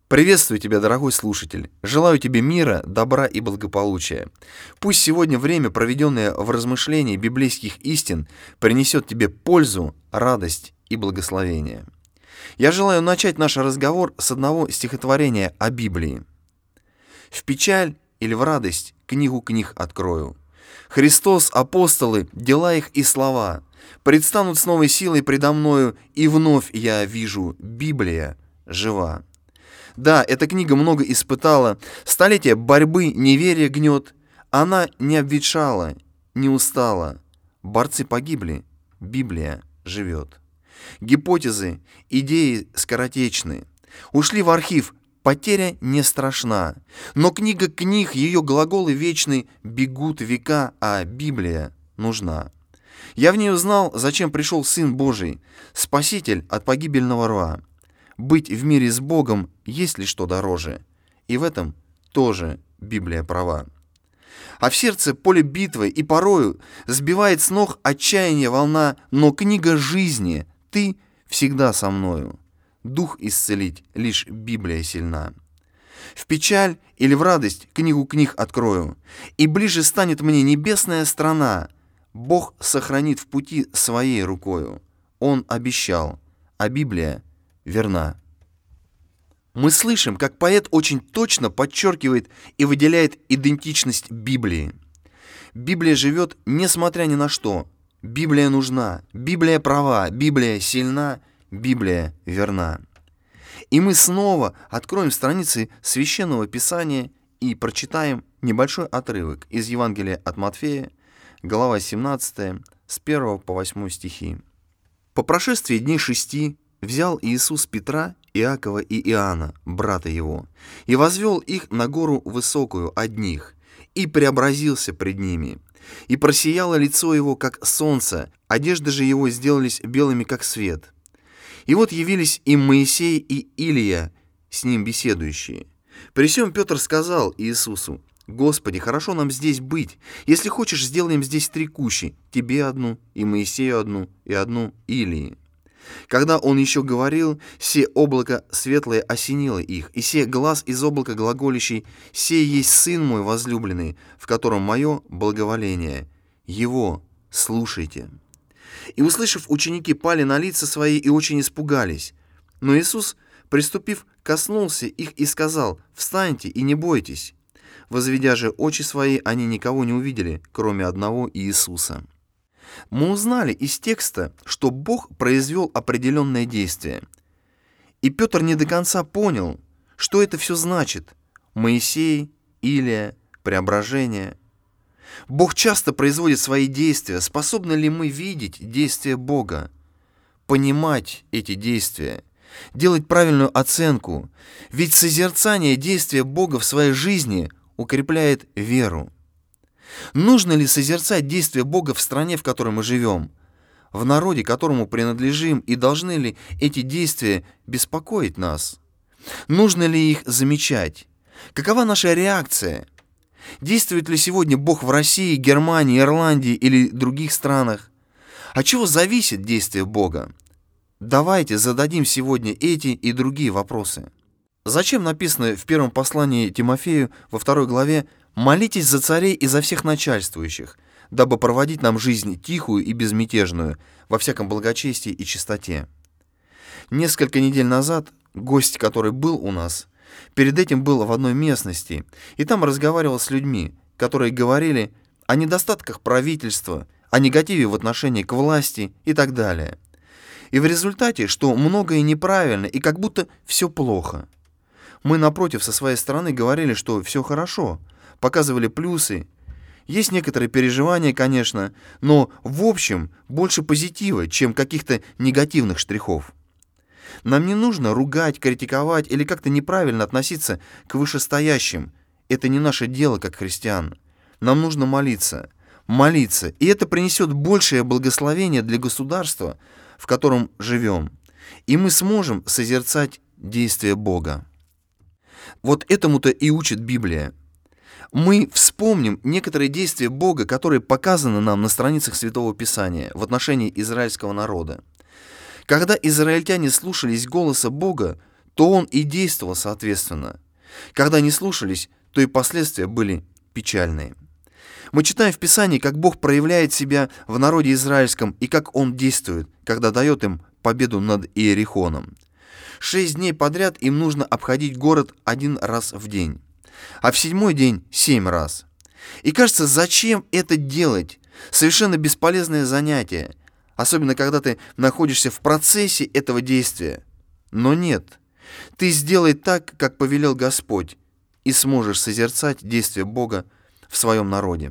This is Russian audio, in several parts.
Приветствую тебя, дорогой слушатель. Желаю тебе мира, добра и благополучия. Пусть сегодня время, проведенное в размышлении библейских истин, принесет тебе пользу, радость и благословение. Я желаю начать наш разговор с одного стихотворения о Библии. «В печаль или в радость книгу книг открою. Христос, апостолы, дела их и слова предстанут с новой силой предо мною, и вновь я вижу, Библия жива». Да, эта книга много испытала, столетия борьбы, неверия гнет. Она не обветшала, не устала. Борцы погибли, Библия живет. Гипотезы, идеи скоротечны. Ушли в архив, потеря не страшна. Но книга книг, ее глаголы вечны, бегут века, а Библия нужна. Я в ней узнал, зачем пришел Сын Божий, Спаситель от погибельного рва. Быть в мире с Богом есть ли что дороже? И в этом тоже Библия права. А в сердце поле битвы, и порою сбивает с ног отчаяние волна, но книга жизни, ты всегда со мною. Дух исцелить лишь Библия сильна. В печаль или в радость книгу книг открою, и ближе станет мне небесная страна. Бог сохранит в пути своей рукою. Он обещал, а Библия верна. Мы слышим, как поэт очень точно подчеркивает и выделяет идентичность Библии. Библия живет несмотря ни на что. Библия нужна, Библия права, Библия сильна, Библия верна. И мы снова откроем страницы Священного Писания и прочитаем небольшой отрывок из Евангелия от Матфея, глава 17, с 1 по 8 стихи. «По прошествии дней 6 взял Иисус Петра, Иакова и Иоанна, брата его, и возвел их на гору высокую одних, и преобразился пред ними. И просияло лицо его, как солнце, одежды же его сделались белыми, как свет. И вот явились им Моисей и Илия, с ним беседующие. При сем Петр сказал Иисусу: Господи, хорошо нам здесь быть. Если хочешь, сделаем здесь 3 кущи, тебе одну, и Моисею одну, и одну Илии. Когда он еще говорил, се облако светлое осенило их, и се глас из облака глаголящий: «Сей есть Сын мой возлюбленный, в котором мое благоволение. Его слушайте». И, услышав, ученики пали на лица свои и очень испугались. Но Иисус, приступив, коснулся их и сказал: «Встаньте и не бойтесь». Возведя же очи свои, они никого не увидели, кроме одного Иисуса. Мы узнали из текста, что Бог произвел определенное действие. И Петр не до конца понял, что это все значит. Моисей, Илия, преображение. Бог часто производит свои действия. Способны ли мы видеть действия Бога? Понимать эти действия? Делать правильную оценку? Ведь созерцание действия Бога в своей жизни укрепляет веру. Нужно ли созерцать действия Бога в стране, в которой мы живем, в народе, которому принадлежим, и должны ли эти действия беспокоить нас? Нужно ли их замечать? Какова наша реакция? Действует ли сегодня Бог в России, Германии, Ирландии или других странах? От чего зависит действие Бога? Давайте зададим сегодня эти и другие вопросы. Зачем написано в первом послании Тимофею во 2 главе: «Молитесь за царей и за всех начальствующих, дабы проводить нам жизнь тихую и безмятежную, во всяком благочестии и чистоте». Несколько недель назад гость, который был у нас, перед этим был в одной местности, и там разговаривал с людьми, которые говорили о недостатках правительства, о негативе в отношении к власти и так далее. И в результате, что многое неправильно и как будто все плохо. Мы, напротив, со своей стороны говорили, что все хорошо, показывали плюсы. Есть некоторые переживания, конечно, но в общем больше позитива, чем каких-то негативных штрихов. Нам не нужно ругать, критиковать или как-то неправильно относиться к вышестоящим. Это не наше дело, как христиан. Нам нужно молиться, и это принесет большее благословение для государства, в котором живем. И мы сможем созерцать действия Бога. Вот этому-то и учит Библия. Мы вспомним некоторые действия Бога, которые показаны нам на страницах Святого Писания в отношении израильского народа. Когда израильтяне слушались голоса Бога, то он и действовал соответственно. Когда не слушались, то и последствия были печальные. Мы читаем в Писании, как Бог проявляет себя в народе израильском и как Он действует, когда дает им победу над Иерихоном. 6 дней подряд им нужно обходить город 1 раз в день, а в 7-й день 7 раз. И кажется, зачем это делать? Совершенно бесполезное занятие, особенно когда ты находишься в процессе этого действия. Но нет, ты сделай так, как повелел Господь, и сможешь созерцать действия Бога в своем народе.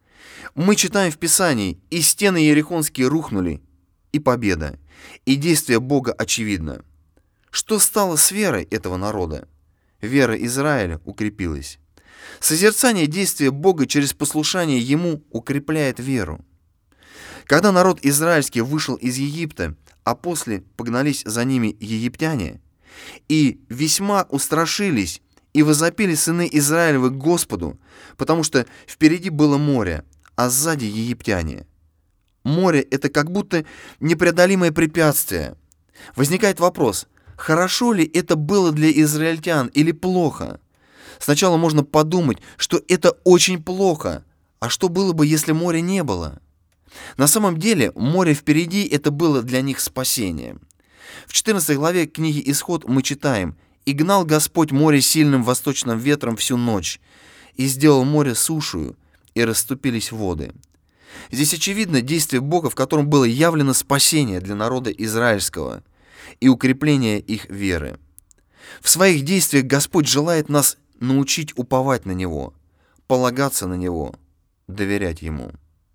Мы читаем в Писании: «И стены иерихонские рухнули, и победа, и действие Бога очевидно». Что стало с верой этого народа? Вера Израиля укрепилась. Созерцание действия Бога через послушание Ему укрепляет веру. Когда народ израильский вышел из Египта, а после погнались за ними египтяне, и весьма устрашились, и возопили сыны Израилевы к Господу, потому что впереди было море, а сзади египтяне. Море — это как будто непреодолимое препятствие. Возникает вопрос, хорошо ли это было для израильтян или плохо? Сначала можно подумать, что это очень плохо. А что было бы, если моря не было? На самом деле, море впереди — это было для них спасение. В 14 главе книги «Исход» мы читаем: «И гнал Господь море сильным восточным ветром всю ночь, и сделал море сушею, и расступились воды». Здесь очевидно действие Бога, в котором было явлено спасение для народа израильского и укрепление их веры. В своих действиях Господь желает нас научить уповать на Него, полагаться на Него, доверять Ему.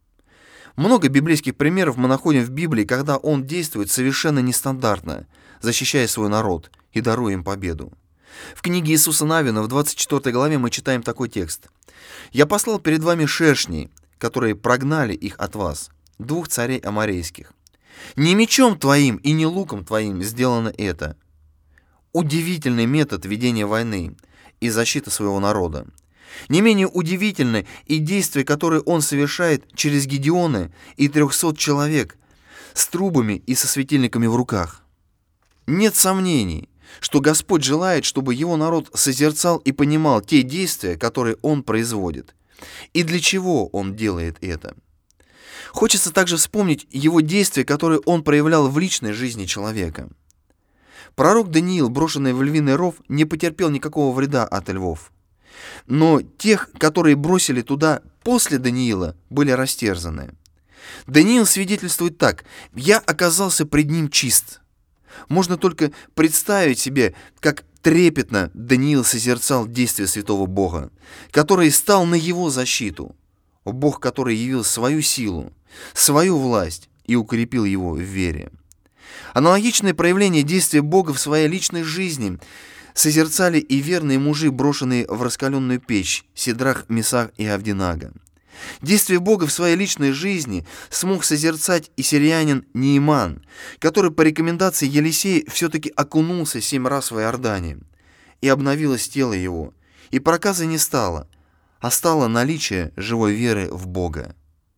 Много библейских примеров мы находим в Библии, когда Он действует совершенно нестандартно, защищая свой народ и даруя им победу. В книге Иисуса Навина в 24 главе мы читаем такой текст: «Я послал перед вами шершней, которые прогнали их от вас, 2 царей аморейских. Не мечом твоим и не луком твоим сделано это». Удивительный метод ведения войны и защиты своего народа. Не менее удивительны и действия, которые он совершает через Гедеона и 300 человек с трубами и со светильниками в руках. Нет сомнений, что Господь желает, чтобы его народ созерцал и понимал те действия, которые он производит, и для чего он делает это. Хочется также вспомнить его действия, которые он проявлял в личной жизни человека. Пророк Даниил, брошенный в львиный ров, не потерпел никакого вреда от львов. Но тех, которые бросили туда после Даниила, были растерзаны. Даниил свидетельствует так: «Я оказался пред ним чист». Можно только представить себе, как трепетно Даниил созерцал действия святого Бога, который стал на его защиту. Бог, который явил свою силу, свою власть и укрепил его в вере. Аналогичное проявление действия Бога в своей личной жизни созерцали и верные мужи, брошенные в раскаленную печь, Сидрах, Месах и Авдинага. Действие Бога в своей личной жизни смог созерцать и сириянин Неиман, который по рекомендации Елисея все-таки окунулся 7 раз в Иордане, и обновилось тело его, и проказа не стало, а стало наличие живой веры в Бога.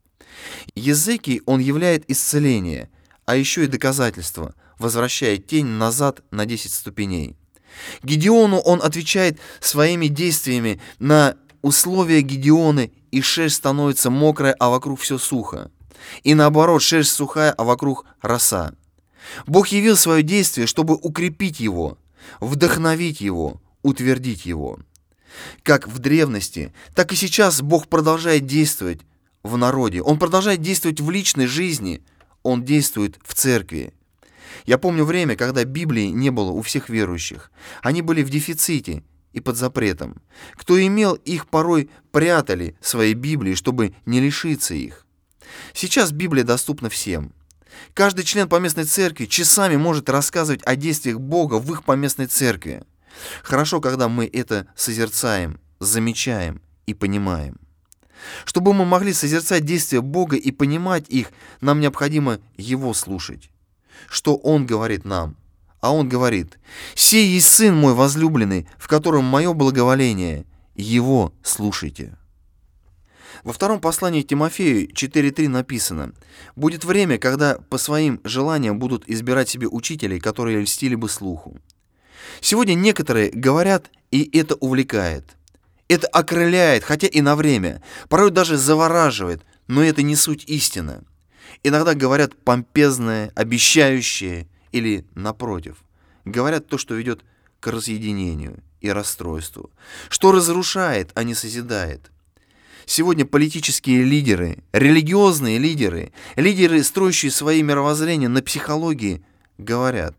Езекий он являет исцеление, а еще и доказательство, возвращая тень назад на 10 ступеней. Гедеону он отвечает своими действиями на условия Гедеона, и шерсть становится мокрая, а вокруг все сухо. И наоборот, шерсть сухая, а вокруг роса. Бог явил свое действие, чтобы укрепить его, вдохновить его, утвердить его. Как в древности, так и сейчас Бог продолжает действовать в народе. Он продолжает действовать в личной жизни. Он действует в церкви. Я помню время, когда Библии не было у всех верующих. Они были в дефиците и под запретом. Кто имел их, порой прятали свои Библии, чтобы не лишиться их. Сейчас Библия доступна всем. Каждый член поместной церкви часами может рассказывать о действиях Бога в их поместной церкви. Хорошо, когда мы это созерцаем, замечаем и понимаем. Чтобы мы могли созерцать действия Бога и понимать их, нам необходимо Его слушать. Что Он говорит нам? А Он говорит: «Сей есть Сын мой возлюбленный, в котором мое благоволение, Его слушайте». Во втором послании к Тимофею 4:3 написано: «Будет время, когда по своим желаниям будут избирать себе учителей, которые льстили бы слуху». Сегодня некоторые говорят, и это увлекает. Это окрыляет, хотя и на время, порой даже завораживает, но это не суть истины. Иногда говорят помпезное, обещающее или, напротив, говорят то, что ведет к разъединению и расстройству, что разрушает, а не созидает. Сегодня политические лидеры, религиозные лидеры, лидеры, строящие свои мировоззрения на психологии, говорят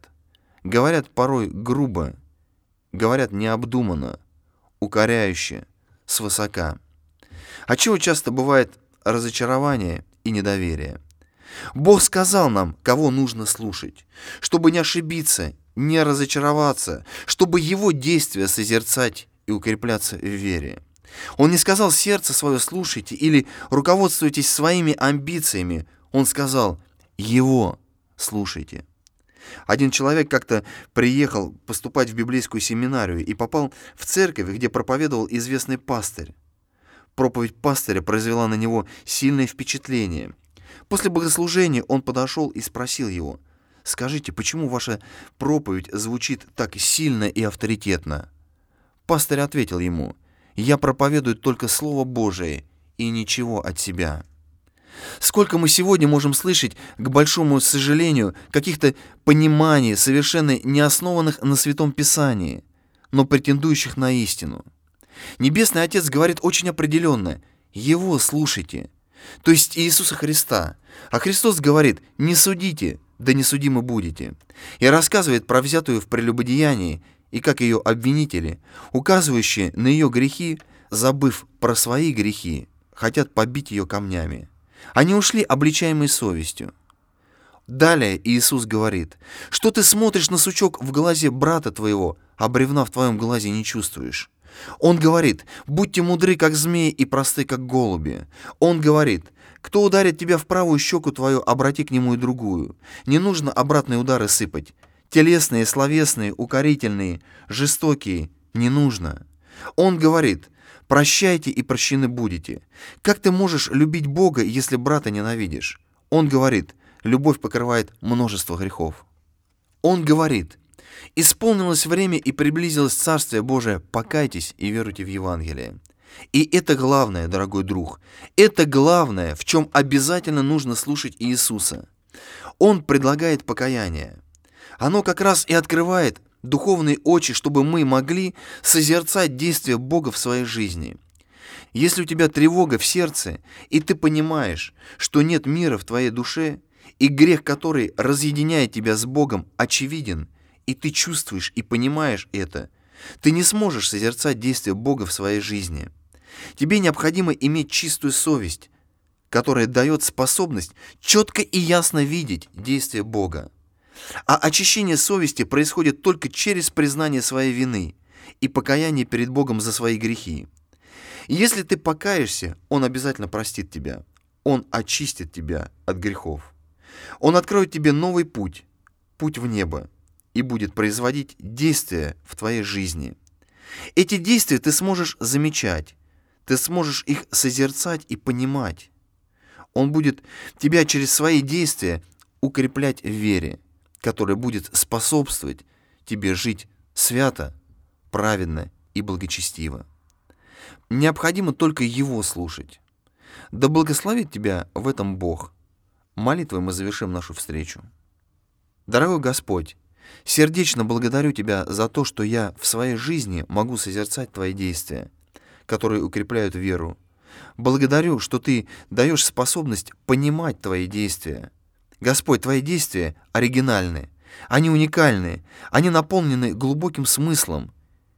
порой грубо, говорят необдуманно, укоряюще, свысока. Отчего часто бывает разочарование и недоверие. Бог сказал нам, кого нужно слушать, чтобы не ошибиться, не разочароваться, чтобы Его действия созерцать и укрепляться в вере. Он не сказал «сердце свое слушайте» или «руководствуйтесь своими амбициями». Он сказал «Его слушайте». Один человек как-то приехал поступать в библейскую семинарию и попал в церковь, где проповедовал известный пастырь. Проповедь пастыря произвела на него сильное впечатление. После богослужения он подошел и спросил его: «Скажите, почему ваша проповедь звучит так сильно и авторитетно?» Пастырь ответил ему: «Я проповедую только Слово Божие и ничего от себя». Сколько мы сегодня можем слышать, к большому сожалению, каких-то пониманий, совершенно не основанных на Святом Писании, но претендующих на истину. Небесный Отец говорит очень определенно: Его слушайте, то есть Иисуса Христа. А Христос говорит: не судите, да не судимы будете. И рассказывает про взятую в прелюбодеянии, и как ее обвинители, указывающие на ее грехи, забыв про свои грехи, хотят побить ее камнями. Они ушли, обличаемые совестью. Далее Иисус говорит: что ты смотришь на сучок в глазе брата твоего, а бревна в твоем глазе не чувствуешь? Он говорит: будьте мудры, как змеи, и просты, как голуби. Он говорит: кто ударит тебя в правую щеку твою, обрати к нему и другую. Не нужно обратные удары сыпать. Телесные, словесные, укорительные, жестокие не нужно. Он говорит: прощайте и прощены будете. Как ты можешь любить Бога, если брата ненавидишь? Он говорит: любовь покрывает множество грехов. Он говорит: исполнилось время и приблизилось Царствие Божие, покайтесь и веруйте в Евангелие. И это главное, дорогой друг, это главное, в чем обязательно нужно слушать Иисуса. Он предлагает покаяние. Оно как раз и открывает духовные очи, чтобы мы могли созерцать действия Бога в своей жизни. Если у тебя тревога в сердце, и ты понимаешь, что нет мира в твоей душе, и грех, который разъединяет тебя с Богом, очевиден, и ты чувствуешь и понимаешь это, ты не сможешь созерцать действия Бога в своей жизни. Тебе необходимо иметь чистую совесть, которая дает способность четко и ясно видеть действия Бога. А очищение совести происходит только через признание своей вины и покаяние перед Богом за свои грехи. И если ты покаешься, Он обязательно простит тебя. Он очистит тебя от грехов. Он откроет тебе новый путь, путь в небо, и будет производить действия в твоей жизни. Эти действия ты сможешь замечать, ты сможешь их созерцать и понимать. Он будет тебя через свои действия укреплять в вере, которая будет способствовать тебе жить свято, праведно и благочестиво. Необходимо только Его слушать. Да благословит тебя в этом Бог. Молитвой мы завершим нашу встречу. Дорогой Господь, сердечно благодарю Тебя за то, что я в своей жизни могу созерцать Твои действия, которые укрепляют веру. Благодарю, что Ты даешь способность понимать Твои действия. Господь, Твои действия оригинальны, они уникальны, они наполнены глубоким смыслом.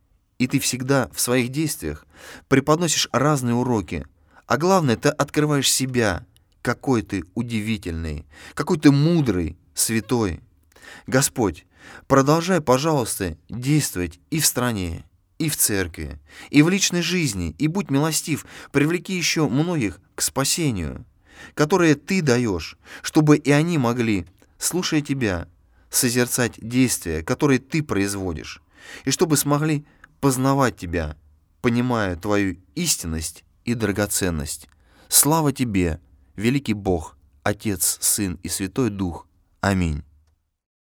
И Ты всегда в своих действиях преподносишь разные уроки, а главное, Ты открываешь себя, какой Ты удивительный, какой Ты мудрый, святой. Господь, продолжай, пожалуйста, действовать и в стране, и в церкви, и в личной жизни, и будь милостив, привлеки еще многих к спасению, которое Ты даешь, чтобы и они могли, слушая Тебя, созерцать действия, которые Ты производишь, и чтобы смогли познавать Тебя, понимая Твою истинность и драгоценность. Слава Тебе, великий Бог, Отец, Сын и Святой Дух. Аминь.